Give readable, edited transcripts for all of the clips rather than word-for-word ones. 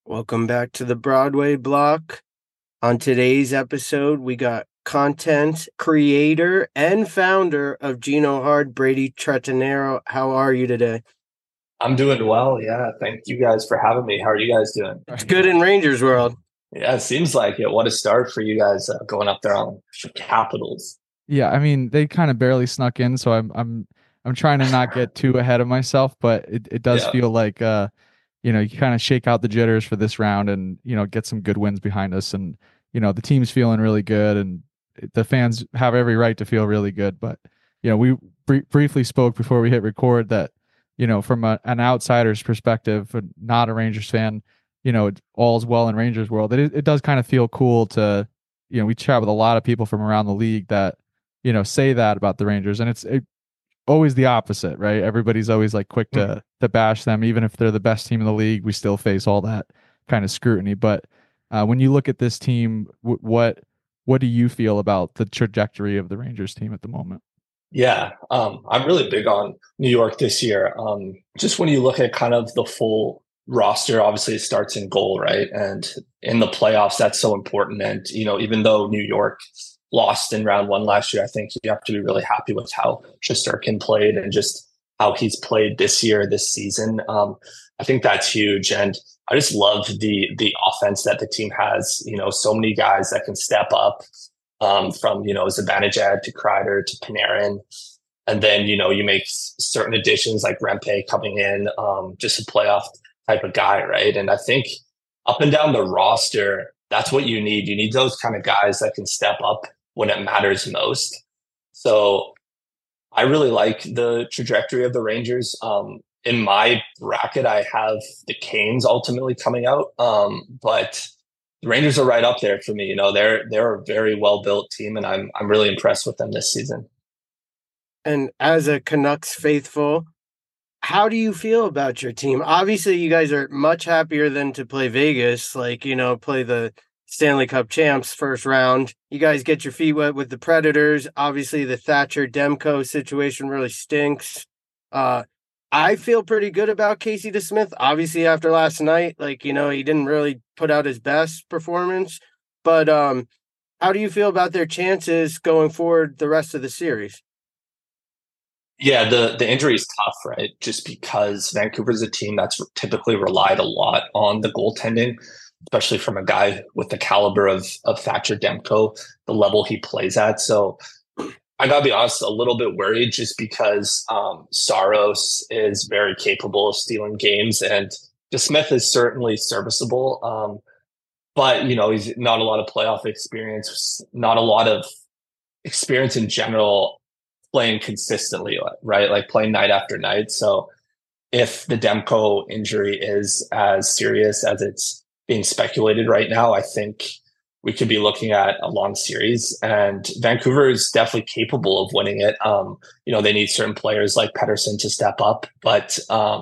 Welcome back to the Broadway Block. On today's episode, we got content creator and founder of Gino Hard, Brady Tretanero. How are you today? I'm doing well. Yeah. Thank you guys for having me. How are you guys doing? It's good in Rangers world. Yeah, it seems like it. What a start for you guys going up there on the Capitals. Yeah, I mean, they kind of barely snuck in, so I'm trying to not get too ahead of myself, but it does Yeah. feel like you kind of shake out the jitters for this round and, get some good wins behind us and, the team's feeling really good and the fans have every right to feel really good, but we briefly spoke before we hit record that, from an outsider's perspective, not a Rangers fan, all's well in Rangers world. It does kind of feel cool to, we chat with a lot of people from around the league that say that about the Rangers, and it's always the opposite, right? Everybody's always like quick to bash them, even if they're the best team in the league. We still face all that kind of scrutiny. But when you look at this team, what do you feel about the trajectory of the Rangers team at the moment? Yeah. I'm really big on New York this year. Just when you look at kind of the full roster, obviously it starts in goal, right? And in the playoffs, that's so important. And, even though New York lost in round one last year, I think you have to be really happy with how Shesterkin played and just how he's played this season. I think that's huge. And I just love the offense that the team has, so many guys that can step up from, Zibanejad to Kreider to Panarin. And then, you make certain additions like Rempe coming in, just a playoff type of guy, right? And I think up and down the roster, that's what you need. You need those kind of guys that can step up when it matters most. So I really like the trajectory of the Rangers. In my bracket, I have the Canes ultimately coming out, but the Rangers are right up there for me. They're a very well built team, and I'm really impressed with them this season. And as a Canucks faithful, how do you feel about your team? Obviously, you guys are much happier than to play Vegas, play the Stanley Cup champs first round. You guys get your feet wet with the Predators. Obviously, the Thatcher Demko situation really stinks. I feel pretty good about Casey DeSmith. Obviously, after last night, he didn't really put out his best performance. But how do you feel about their chances going forward the rest of the series? Yeah, the injury is tough, right? Just because Vancouver's a team that's typically relied a lot on the goaltending, especially from a guy with the caliber of Thatcher Demko, the level he plays at. So I gotta be honest, a little bit worried just because Saros is very capable of stealing games, and DeSmith is certainly serviceable. But he's not a lot of playoff experience, not a lot of experience in general playing consistently, right? Like playing night after night. So if the Demko injury is as serious as it's being speculated right now, I think we could be looking at a long series, and Vancouver is definitely capable of winning it. They need certain players like Pettersson to step up, but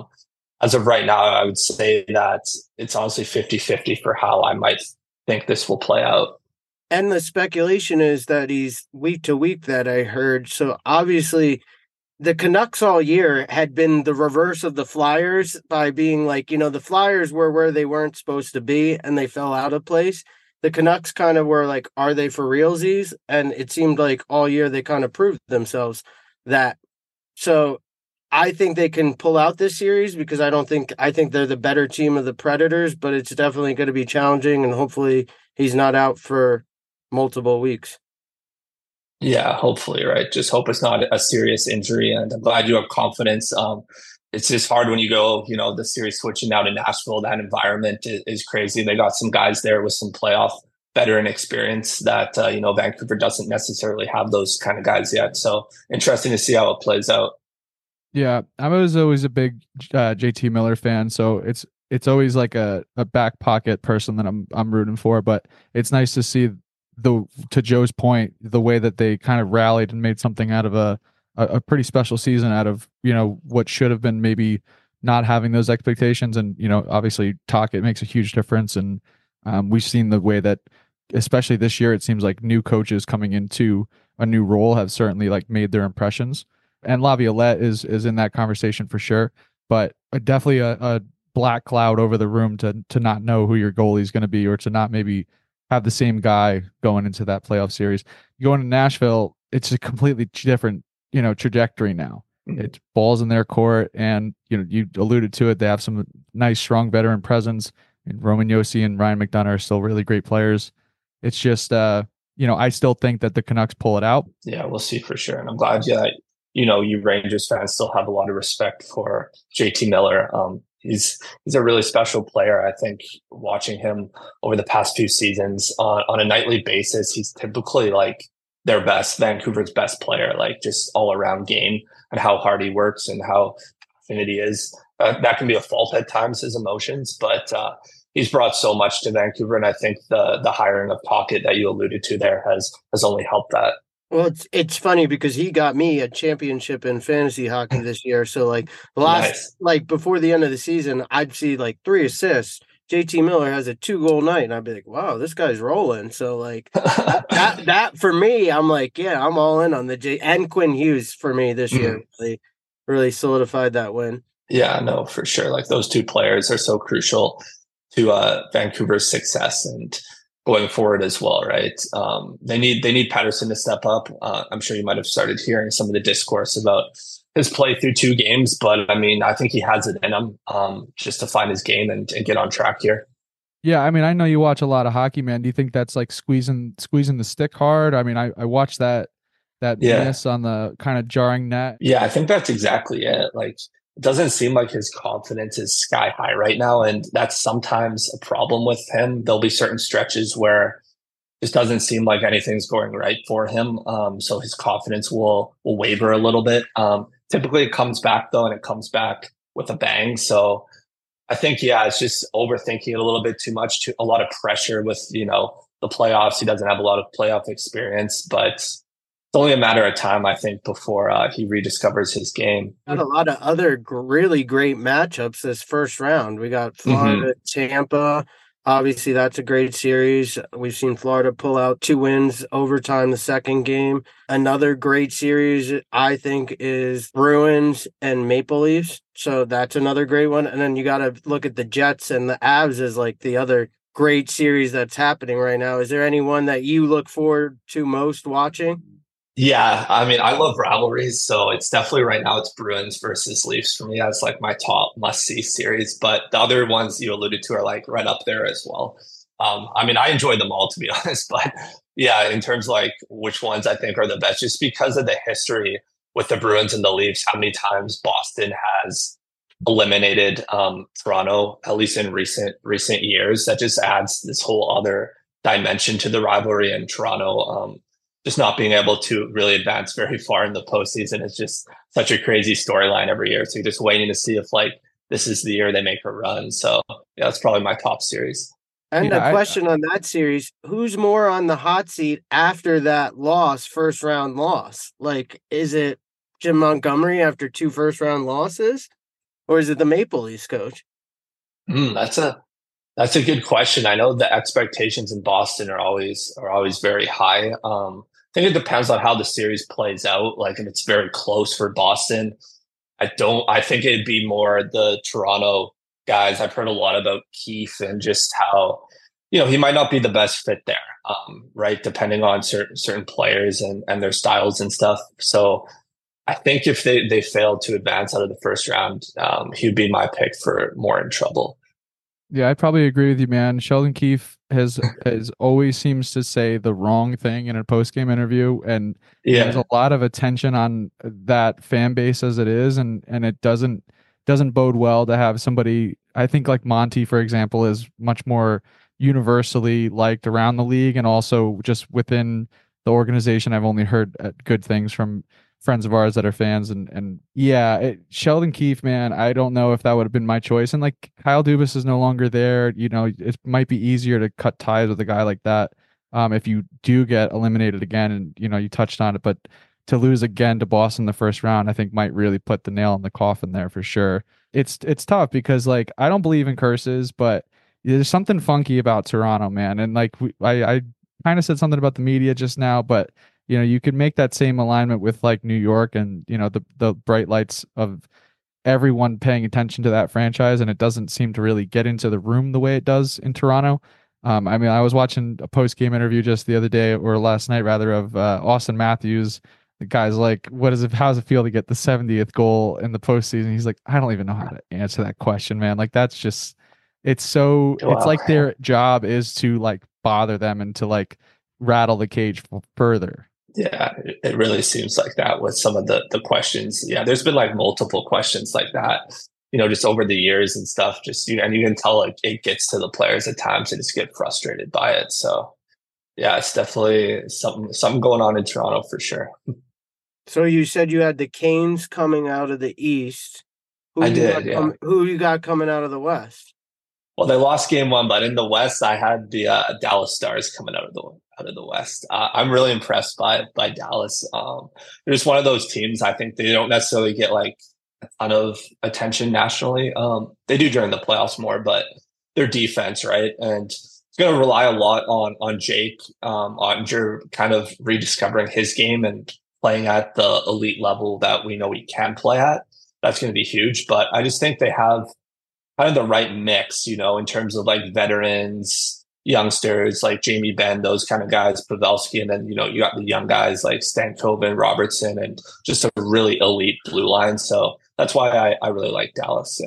as of right now, I would say that it's honestly 50-50 for how I might think this will play out. And the speculation is that he's week to week, that I heard. So obviously the Canucks all year had been the reverse of the Flyers by being the Flyers were where they weren't supposed to be and they fell out of place. The Canucks kind of were like, are they for realsies? And it seemed like all year they kind of proved themselves that. So I think they can pull out this series because I think they're the better team of the Predators, but it's definitely going to be challenging, and hopefully he's not out for multiple weeks. Yeah, hopefully, right? Just hope it's not a serious injury, and I'm glad you have confidence. It's just hard when you go, the series switching now to Nashville. That environment is crazy. They got some guys there with some playoff veteran experience that Vancouver doesn't necessarily have those kind of guys yet. So interesting to see how it plays out. Yeah, I was always a big JT Miller fan, so it's always like a back pocket person that I'm rooting for. But it's nice to see to Joe's point, the way that they kind of rallied and made something out of a pretty special season out of what should have been maybe not having those expectations. And obviously Tocchet makes a huge difference, and we've seen the way that especially this year it seems like new coaches coming into a new role have certainly like made their impressions, and Laviolette is in that conversation for sure. But definitely a black cloud over the room to not know who your goalie is going to be, or to not maybe have the same guy going into that playoff series. Going to Nashville, it's a completely different, trajectory now. It's balls in their court, and you alluded to it. They have some nice, strong veteran presence. And Roman Josi and Ryan McDonough are still really great players. It's just, I still think that the Canucks pull it out. Yeah, we'll see for sure. And I'm glad that, you Rangers fans still have a lot of respect for JT Miller. He's a really special player. I think watching him over the past few seasons on a nightly basis, he's typically like Vancouver's best player, like just all around game, and how hard he works and how passionate he is. That can be a fault at times, his emotions, but he's brought so much to Vancouver. And I think the hiring of Pocket that you alluded to there has only helped that. Well, it's funny because he got me a championship in fantasy hockey this year. So like before the end of the season, I'd see like 3 assists. JT Miller has a 2-goal night, and I'd be like, wow, this guy's rolling. So like that for me, I'm like, yeah, I'm all in on the and Quinn Hughes for me this year really solidified that win. Yeah, no, for sure. Like those 2 players are so crucial to Vancouver's success and going forward as well, right? They need Patterson to step up. I'm sure you might have started hearing some of the discourse about his play through 2 games, but I mean, I think he has it in him just to find his game and get on track here. Yeah, I mean, I know you watch a lot of hockey, man. Do you think that's like squeezing the stick hard? I mean, I watched that miss on the kind of jarring net. Yeah, I think that's exactly it. Like, it doesn't seem like his confidence is sky high right now, and that's sometimes a problem with him. There'll be certain stretches where it just doesn't seem like anything's going right for him, so his confidence will waver a little bit. Typically, it comes back though, and it comes back with a bang. So I think, it's just overthinking it a little bit too much. A lot of pressure with the playoffs. He doesn't have a lot of playoff experience, but it's only a matter of time, I think, before he rediscovers his game. Got a lot of other really great matchups this first round. We got Florida, Tampa. Obviously, that's a great series. We've seen Florida pull out 2 wins, overtime the second game. Another great series, I think, is Bruins and Maple Leafs. So that's another great one. And then you got to look at the Jets and the Avs as like the other great series that's happening right now. Is there anyone that you look forward to most watching? Yeah, I mean, I love rivalries, so it's definitely right now it's Bruins versus Leafs for me. That's like my top must-see series, but the other ones you alluded to are like right up there as well. I mean, I enjoy them all, to be honest, but yeah, in terms of like which ones I think are the best, just because of the history with the Bruins and the Leafs, how many times Boston has eliminated Toronto, at least in recent years, that just adds this whole other dimension to the rivalry. And Toronto, just not being able to really advance very far in the postseason is just such a crazy storyline every year. So you're just waiting to see if like this is the year they make a run. So yeah, that's probably my top series. And a question on that series, who's more on the hot seat after that first round loss? Like, is it Jim Montgomery after 2 first round losses? Or is it the Maple Leafs coach? That's a good question. I know the expectations in Boston are always very high. I think it depends on how the series plays out. Like if it's very close for Boston, I think it'd be more the Toronto guys. I've heard a lot about Keefe and just how, he might not be the best fit there, right? Depending on certain players and their styles and stuff. So I think if they fail to advance out of the first round, he'd be my pick for more in trouble. Yeah, I probably agree with you, man. Sheldon Keefe has always seems to say the wrong thing in a post-game interview, and there's a lot of attention on that fan base as it is, and it doesn't bode well to have somebody. I think like Monty, for example, is much more universally liked around the league, and also just within the organization. I've only heard good things from friends of ours that are fans, and Sheldon Keefe, man, I don't know if that would have been my choice. And like Kyle Dubas is no longer there. It might be easier to cut ties with a guy like that if you do get eliminated again. And you touched on it, but to lose again to Boston in the first round, I think might really put the nail in the coffin there for sure. It's tough because like I don't believe in curses, but there's something funky about Toronto, man. And like I kind of said something about the media just now, but you could make that same alignment with like New York and the bright lights of everyone paying attention to that franchise, and it doesn't seem to really get into the room the way it does in Toronto. I mean, I was watching a post-game interview just the other day, or last night rather, of Austin Matthews. The guy's like, how does it feel to get the 70th goal in the postseason? He's like, I don't even know how to answer that question, man. Like, that's just, it's like their job is to like bother them and to like rattle the cage further. Yeah, it really seems like that with some of the questions. Yeah, there's been like multiple questions like that, just over the years and stuff. Just, and you can tell like it gets to the players at times and just get frustrated by it. So yeah, it's definitely something going on in Toronto for sure. So you said you had the Canes coming out of the East. I did, yeah. Who you got coming out of the West? Well, they lost game 1, but in the West, I had the Dallas Stars coming out of the West. I'm really impressed by Dallas. They're just one of those teams. I think they don't necessarily get like a ton of attention nationally. They do during the playoffs more, but their defense, right, and it's going to rely a lot on Jake Ottinger kind of rediscovering his game and playing at the elite level that we know he can play at. That's going to be huge. But I just think they have kind of the right mix, in terms of like veterans, youngsters like Jamie Benn, those kind of guys, Pavelski, and then, you got the young guys like Stankoven, Robertson, and just a really elite blue line. So that's why I really like Dallas.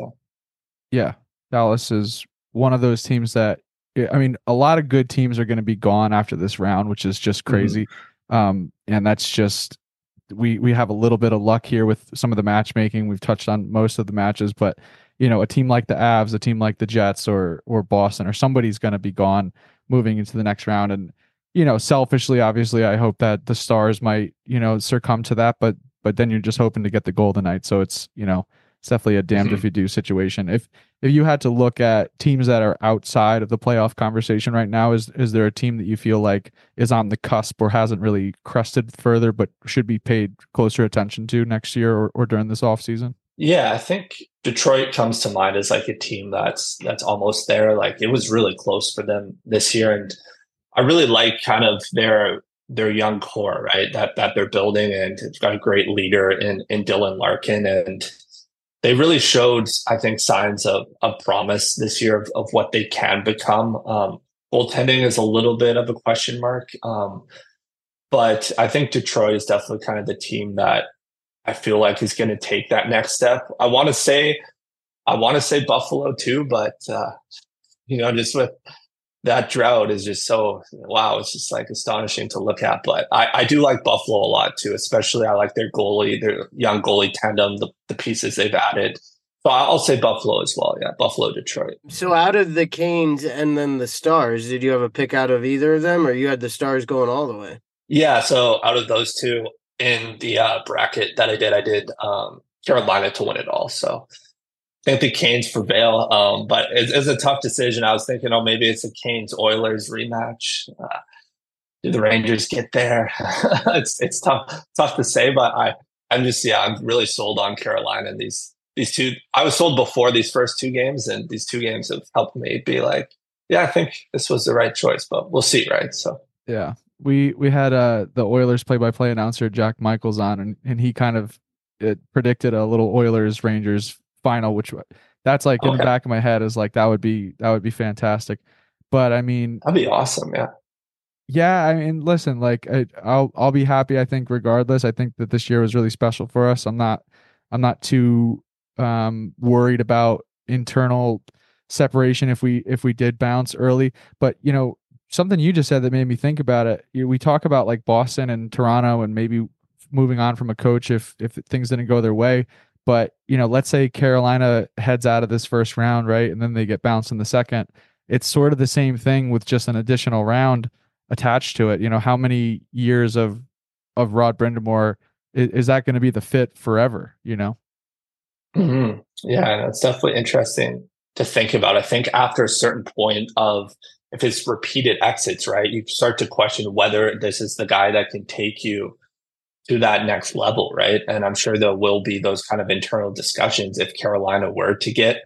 Yeah. Dallas is one of those teams that, I mean, a lot of good teams are going to be gone after this round, which is just crazy. Mm-hmm. And that's just, we have a little bit of luck here with some of the matchmaking. We've touched on most of the matches, but a team like the Avs, a team like the Jets or Boston, or somebody's going to be gone moving into the next round. And, selfishly, obviously, I hope that the Stars might, succumb to that, but then you're just hoping to get the Golden Knights. So it's, it's definitely a damned if you do situation. If you had to look at teams that are outside of the playoff conversation right now, is there a team that you feel like is on the cusp or hasn't really crested further, but should be paid closer attention to next year or during this offseason? Yeah, I think Detroit comes to mind as like a team that's almost there. Like it was really close for them this year. And I really like kind of their young core, right? That they're building, and it's got a great leader in Dylan Larkin. And they really showed, I think, signs of promise this year of what they can become. Goaltending is a little bit of a question mark. But I think Detroit is definitely kind of the team that I feel like is going to take that next step. I want to say Buffalo too, but just with that drought is just so, wow, it's just like astonishing to look at. But I do like Buffalo a lot too, especially I like their goalie, their young goalie tandem, the pieces they've added. So I'll say Buffalo as well. Yeah, Buffalo, Detroit. So out of the Canes and then the Stars, did you have a pick out of either of them, or you had the Stars going all the way? Yeah, so out of those two, in the bracket that I did Carolina to win it all. So I think the Canes prevail, but it's a tough decision. I was thinking, maybe it's a Canes-Oilers rematch. Do the Rangers get there? It's tough to say, but I'm really sold on Carolina. And these two, I was sold before these first two games, and these two games have helped me be like, yeah, I think this was the right choice, but we'll see, right? So yeah. We had the Oilers play-by-play announcer Jack Michaels on, and he kind of predicted a little Oilers Rangers final, which that's like in the back of my head is like that would be fantastic. But I mean, that'd be awesome, yeah. Yeah, I mean, listen, like I'll be happy. I think regardless, I think that this year was really special for us. I'm not too worried about internal separation if we did bounce early, but something you just said that made me think about it. We talk about like Boston and Toronto and maybe moving on from a coach if things didn't go their way. But, let's say Carolina heads out of this first round, right? And then they get bounced in the second. It's sort of the same thing with just an additional round attached to it. How many years of Rod Brind'Amour is that going to be the fit forever, Mm-hmm. Yeah, that's definitely interesting to think about. I think after a certain point of, if it's repeated exits, right, you start to question whether this is the guy that can take you to that next level, right? And I'm sure there will be those kind of internal discussions if Carolina were to get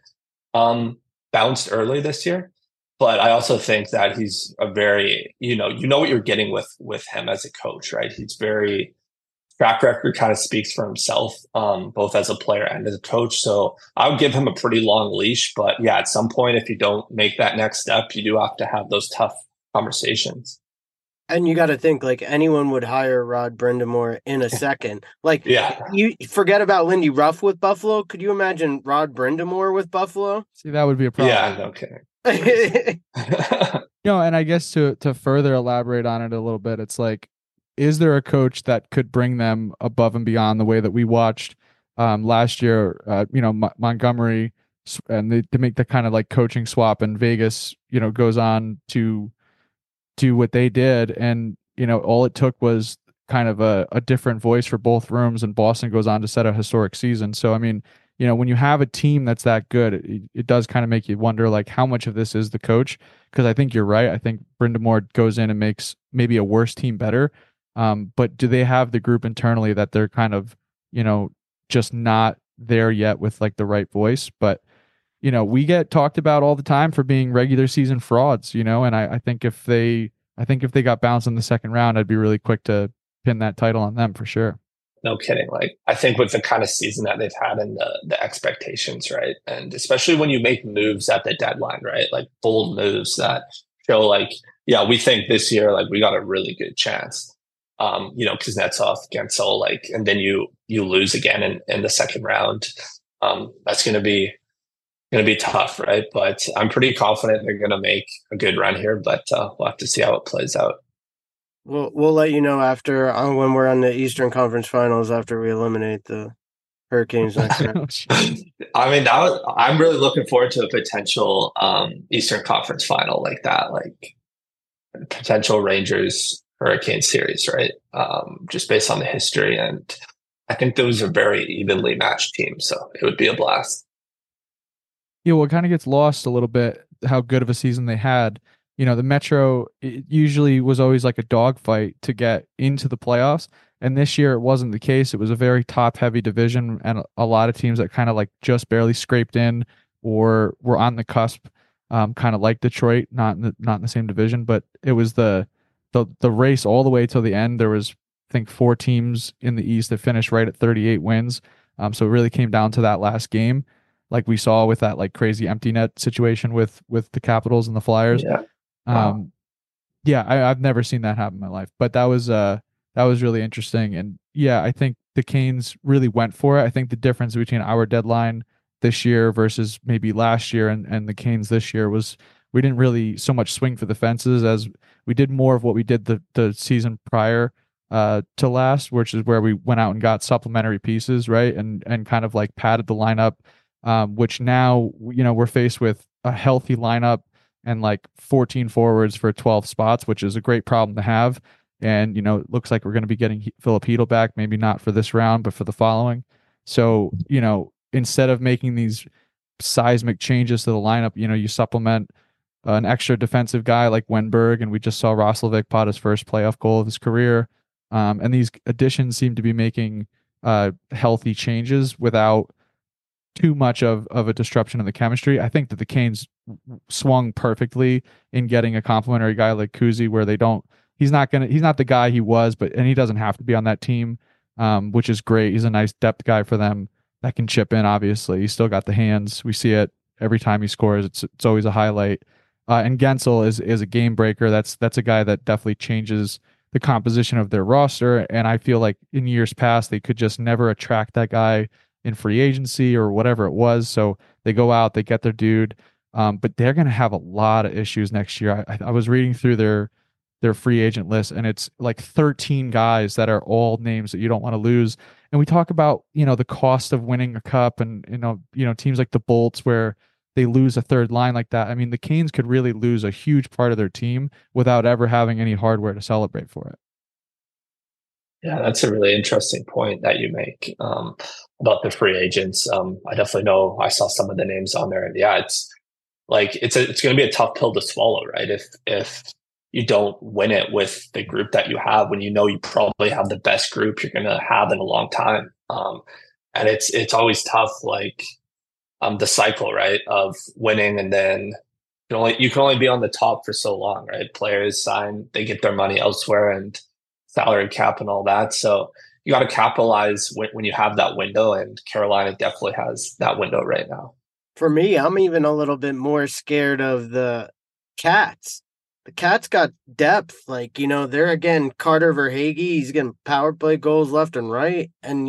bounced early this year. But I also think that he's a very, what you're getting with him as a coach, right? He's very track record kind of speaks for himself, both as a player and as a coach. So I would give him a pretty long leash. But yeah, at some point, if you don't make that next step, you do have to have those tough conversations. And you got to think like anyone would hire Rod Brindamore in a second. Like, Yeah. you forget about Lindy Ruff with Buffalo. Could you imagine Rod Brindamore with Buffalo? See, that would be a problem. Yeah, okay. And I guess to further elaborate on it a little bit, it's like, is there a coach that could bring them above and beyond the way that we watched last year? Montgomery, and to make the kind of like coaching swap, and Vegas, goes on to do what they did, and all it took was kind of a different voice for both rooms, and Boston goes on to set a historic season. So I mean, when you have a team that's that good, it does kind of make you wonder like how much of this is the coach, because I think you're right. I think Brindamore goes in and makes maybe a worse team better, but do they have the group internally that they're kind of just not there yet with like the right voice? But we get talked about all the time for being regular season frauds, and I think if they got bounced in the second round, I'd be really quick to pin that title on them for sure. No kidding. Like, I think with the kind of season that they've had and the expectations, right? And especially when you make moves at the deadline, right? Like bold moves that show like, yeah, we think this year, like we got a really good chance. Kuznetsov, Gensel, like, and then you lose again in the second round. That's going to be tough, right? But I'm pretty confident they're going to make a good run here, but we'll have to see how it plays out. We'll let you know after when we're on the Eastern Conference Finals after we eliminate the Hurricanes next year. I mean, I'm really looking forward to a potential Eastern Conference Final like that, like potential Rangers Hurricane series, right? Just based on the history, and I think those are very evenly matched teams, so it would be a blast. Yeah, well, it kind of gets lost a little bit how good of a season they had. The Metro, it usually was always like a dogfight to get into the playoffs. And this year it wasn't the case. It was a very top heavy division, and a lot of teams that kind of like just barely scraped in or were on the cusp, kind of like Detroit, not in the same division, but it was the race all the way till the end. There was, I think, 4 teams in the East that finished right at 38 wins. So it really came down to that last game, like we saw with that like crazy empty net situation with the Capitals and the Flyers. Yeah. Wow. I've never seen that happen in my life, but that was really interesting. And yeah, I think the Canes really went for it. I think the difference between our deadline this year versus maybe last year and the Canes this year was we didn't really so much swing for the fences as we did more of what we did the season prior to last, which is where we went out and got supplementary pieces, right? And kind of like padded the lineup, which now, we're faced with a healthy lineup and like 14 forwards for 12 spots, which is a great problem to have. And, it looks like we're going to be getting Philip Hedl back, maybe not for this round, but for the following. So, instead of making these seismic changes to the lineup, you supplement an extra defensive guy like Wenberg, and we just saw Roslovic pot his first playoff goal of his career. And these additions seem to be making healthy changes without too much of a disruption in the chemistry. I think that the Canes swung perfectly in getting a complimentary guy like Kuzi, where he's not the guy he was, and he doesn't have to be on that team, which is great. He's a nice depth guy for them that can chip in. Obviously, he's still got the hands. We see it every time he scores. It's always a highlight. And Gensel is a game breaker. That's a guy that definitely changes the composition of their roster. And I feel like in years past they could just never attract that guy in free agency or whatever it was. So they go out, they get their dude, but they're going to have a lot of issues next year. I was reading through their free agent list, and it's like 13 guys that are all names that you don't want to lose. And we talk about, the cost of winning a cup, and teams like the Bolts where they lose a third line like that. I mean, the Canes could really lose a huge part of their team without ever having any hardware to celebrate for it. Yeah, that's a really interesting point that you make about the free agents. I definitely know I saw some of the names on there, and yeah, it's like it's going to be a tough pill to swallow, right? If you don't win it with the group that you have, when you probably have the best group you're going to have in a long time, and it's always tough, like the cycle, right, of winning, and then you can only be on the top for so long, right? Players sign, they get their money elsewhere, and salary cap and all that. So you got to capitalize when you have that window, and Carolina definitely has that window right now. For me, I'm even a little bit more scared of the Cats. The Cats got depth. Like, they're again Carter Verhaeghe. He's getting power play goals left and right. And,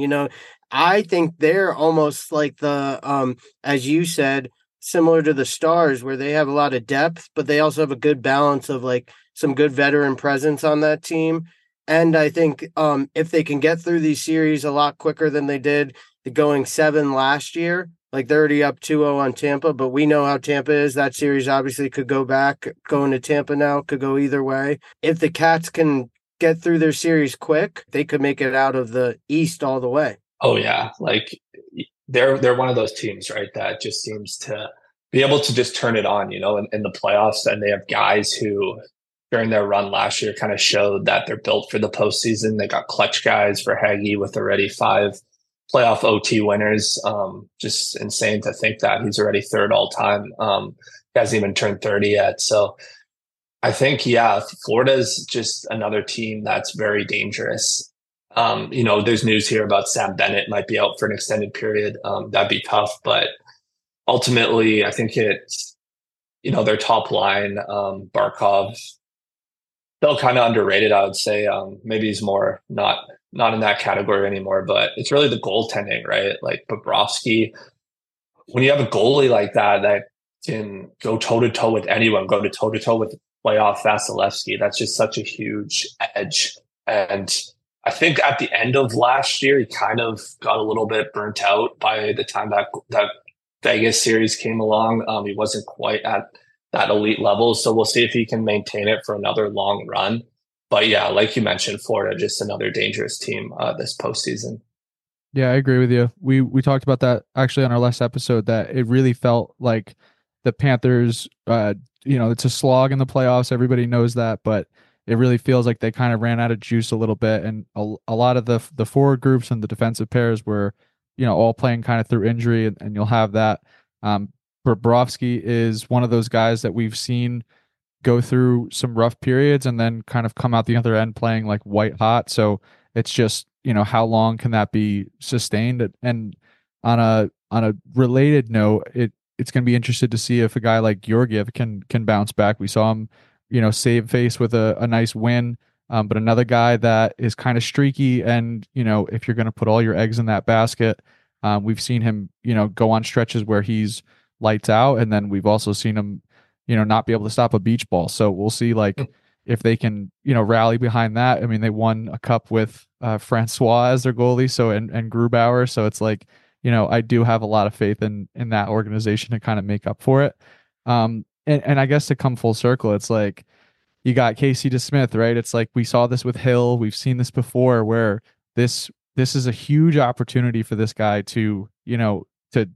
I think they're almost like the as you said, similar to the Stars, where they have a lot of depth, but they also have a good balance of like some good veteran presence on that team. And I think if they can get through these series a lot quicker than they did the going 7 last year, like they're already up 2-0 on Tampa, but we know how Tampa is. That series obviously could go back. Going to Tampa now could go either way. If the Cats can get through their series quick, they could make it out of the East all the way. Oh yeah, like they're one of those teams, right, that just seems to be able to just turn it on, in the playoffs. And they have guys who during their run last year kind of showed that they're built for the postseason. They got clutch guys for Haggy with already 5 playoff OT winners. Just insane to think that he's already third all time. He hasn't even turned 30 yet. So I think, Florida's just another team that's very dangerous. There's news here about Sam Bennett might be out for an extended period. That'd be tough, but ultimately I think it's, their top line, Barkov, still kind of underrated, I would say. Maybe he's more not in that category anymore, but it's really the goaltending, right? Like Bobrovsky, when you have a goalie like that can go toe-to-toe with anyone, go to toe-to-toe with playoff Vasilevsky, that's just such a huge edge. And I think at the end of last year, he kind of got a little bit burnt out by the time that Vegas series came along. He wasn't quite at that elite level. So we'll see if he can maintain it for another long run. But yeah, like you mentioned, Florida, just another dangerous team this postseason. Yeah, I agree with you. We talked about that actually on our last episode, that it really felt like the Panthers, it's a slog in the playoffs. Everybody knows that, but it really feels like they kind of ran out of juice a little bit. And a lot of the forward groups and the defensive pairs were, all playing kind of through injury, and you'll have that. Bobrovsky is one of those guys that we've seen go through some rough periods and then kind of come out the other end playing like white hot. So it's just, how long can that be sustained? And on a related note, it's going to be interested to see if a guy like Georgiev can bounce back. We saw him, save face with a nice win. But another guy that is kind of streaky, and, if you're going to put all your eggs in that basket, we've seen him, go on stretches where he's lights out. And then we've also seen him, not be able to stop a beach ball. So we'll see if they can, rally behind that. I mean, they won a cup with Francois as their goalie. So, and Grubauer. So it's like, I do have a lot of faith in that organization to kind of make up for it. And I guess to come full circle, it's like, you got Casey DeSmith, right? It's like, we saw this with Hill. We've seen this before, where this is a huge opportunity for this guy to, to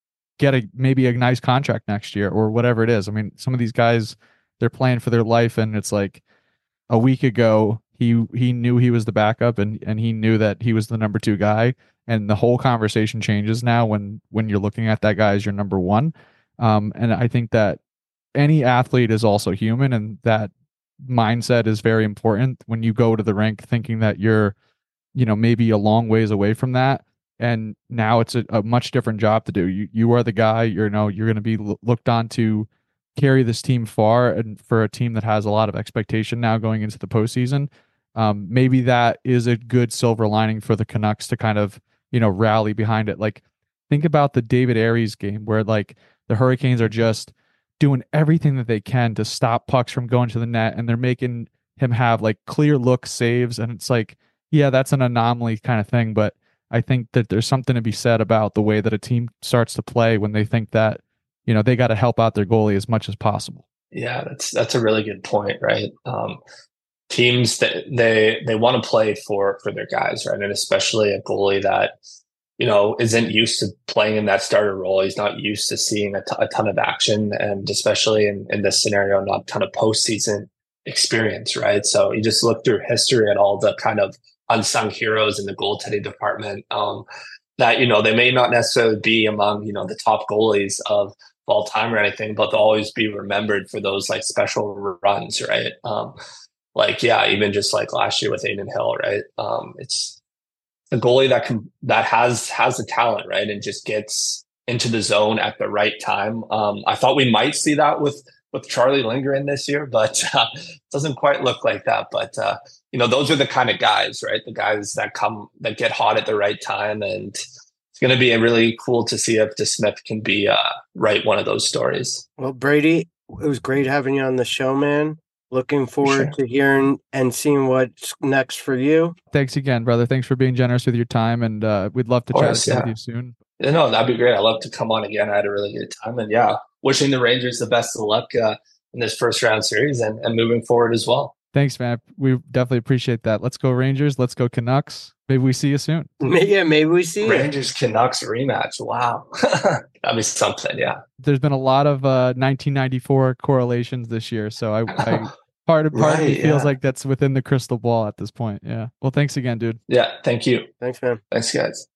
get maybe a nice contract next year or whatever it is. I mean, some of these guys, they're playing for their life, and it's like a week ago he knew he was the backup, and he knew that he was the number 2 guy, and the whole conversation changes now when you're looking at that guy as your number 1. And I think that any athlete is also human, and that mindset is very important when you go to the rink thinking that you're, maybe a long ways away from that. And now it's a much different job to do. You are the guy, you're going to be looked on to carry this team far, and for a team that has a lot of expectation now going into the postseason, maybe that is a good silver lining for the Canucks to kind of, rally behind it. Like, think about the David Aries game where like the Hurricanes are just doing everything that they can to stop pucks from going to the net, and they're making him have like clear look saves. And it's like, yeah, that's an anomaly kind of thing, but I think that there's something to be said about the way that a team starts to play when they think that, they got to help out their goalie as much as possible. Yeah, that's a really good point, right? Teams that they want to play for their guys, right? And especially a goalie that, isn't used to playing in that starter role. He's not used to seeing a ton of action, and especially in this scenario, not a ton of postseason experience, right? So you just look through history at all the kind of unsung heroes in the goaltending department, that, they may not necessarily be among, the top goalies of all time or anything, but they'll always be remembered for those like special runs, right? Even just like last year with Adin Hill, right? It's the goalie that has the talent, right, and just gets into the zone at the right time. I thought we might see that with Charlie Lindgren this year, but doesn't quite look like that. But those are the kind of guys, right? The guys that get hot at the right time, and it's going to be really cool to see if DeSmith can be write one of those stories. Well, Brady, it was great having you on the show, man. Looking forward to hearing and seeing what's next for you. Thanks again, brother. Thanks for being generous with your time, and we'd love to chat with you soon. Yeah, no, that'd be great. I'd love to come on again. I had a really good time, and wishing the Rangers the best of luck in this first round series and moving forward as well. Thanks, man. We definitely appreciate that. Let's go Rangers. Let's go Canucks. Maybe we see you soon. Yeah, maybe we see Rangers Canucks rematch. Wow. That'd be something, yeah. There's been a lot of 1994 correlations this year, so I part of me feels like that's within the crystal ball at this point. Yeah. Well, thanks again, dude. Yeah, thank you. Thanks, man. Thanks, guys.